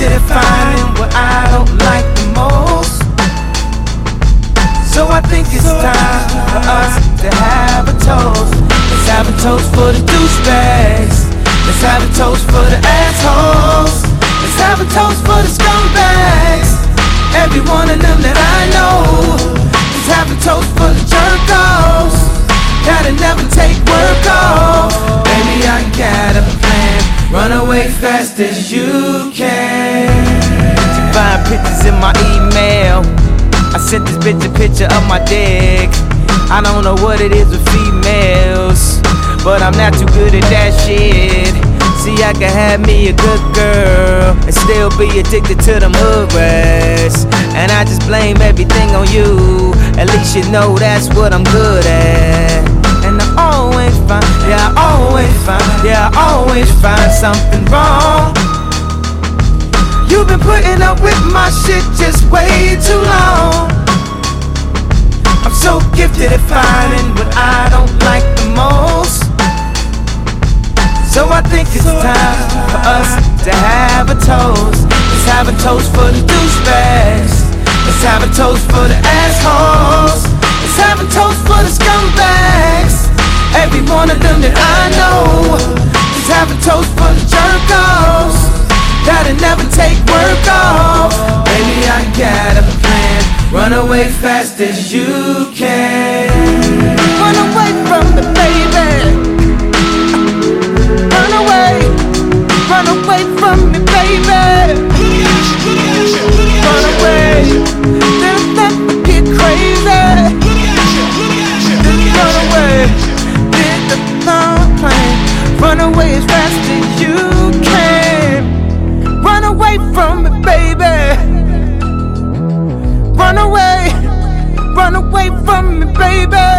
gifted at finding what I don't like the most. So I think it's time for us to have a toast. Let's have a toast for the douchebags. Let's have a toast for the assholes. Let's have a toast for the scumbags. Every one of them that I know. Let's have a toast for the jerk-offs that'll never take work off. Baby, I got a plan. Run away fast as you can. She find pictures in my email. I sent this bitch a picture of my dick. I don't know what it is with females, but I'm not too good at that shit. See, I can have me a good girl and still be addicted to them hood rats. And I just blame everything on you. At least you know that's what I'm good at. And I always find, yeah, I always find, yeah, I always find something wrong. You've been putting up with my shit just way too long. I'm so gifted at finding what I don't like the most. So I think it's time for us to have a toast. Let's have a toast for the douchebags. Let's have a toast for the assholes. Let's have a toast for the scumbags. Every one of them that I know. Let's have a toast for the jerk-offs that'll never take work off. Baby, I got a plan. Run away fast as you can. Run away from me, baby. Run away from me, baby. Run away, then let me get crazy. Run away, get the plane. Run away as fast as you can. Run away from me, baby. Run away from me, baby.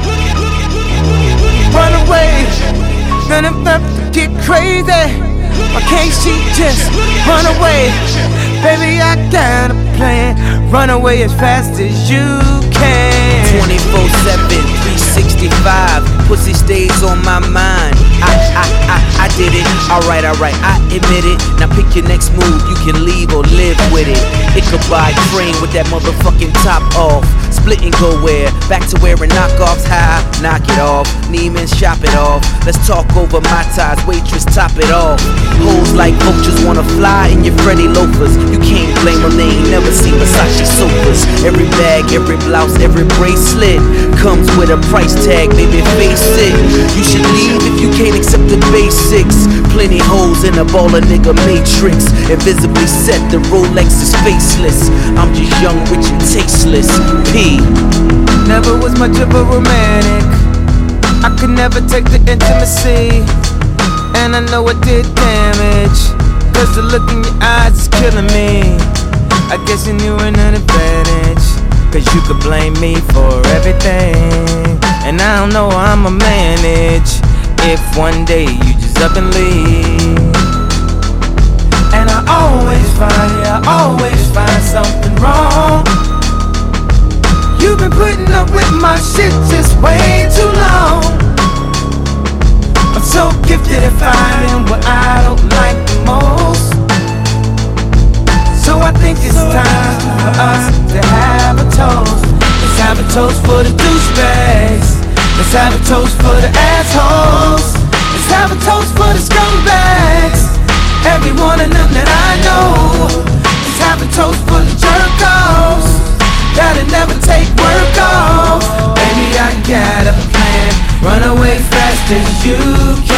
Run away, then let me get crazy. Why can't she just run away? Baby, I got a plan. Run away as fast as you can. 24/7, 365. Pussy stays on my mind. I did it. Alright, I admit it. Now pick your next move. You can leave or live with it. Ichabod Crane with that motherfucking top off. Split and go where? Back to wearing knockoffs. High, knock it off. Neiman, shop it off. Let's talk over my ties. Waitress, top it off. Hoes like vultures wanna fly in your Freddy loafers. You can't blame them, they ain't never seen Versace sofas. Every bag, every blouse, every bracelet comes with a price tag, baby, face it. You should leave if you can't accept the basics. Plenty hoes in a baller nigga matrix. Invisibly set, the Rolex is faceless. I'm just young, rich and tasteless. P. Never was much of a romantic. I could never take the intimacy, and I know it did damage. Cause the look in your eyes is killing me. I guess you knew an advantage, cause you could blame me for everything. And I don't know how I'ma manage if one day you just up and leave. And I always find something wrong. You've been putting up with my shit just way too long. I'm so gifted at finding what I don't like the most. So I think it's time for us to have a toast. Let's have a toast for the douchebags. Let's have a toast for the assholes. Let's have a toast for the scumbags. Every one of them that I know. Let's have a toast for the jerk-offs that'll never take work off. Baby, I got a plan. Run away fast as you can.